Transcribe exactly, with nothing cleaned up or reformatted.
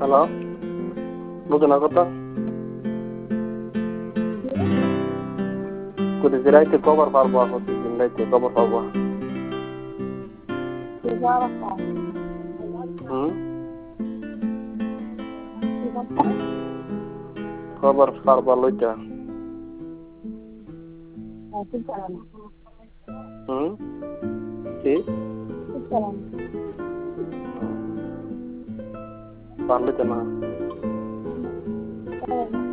Halo, bukan aku tuh. Kudu dirai te cover farbo ako dirai te cover farbo. Hmm? Cover farbo lucha. Hmm? Si? Parlo na.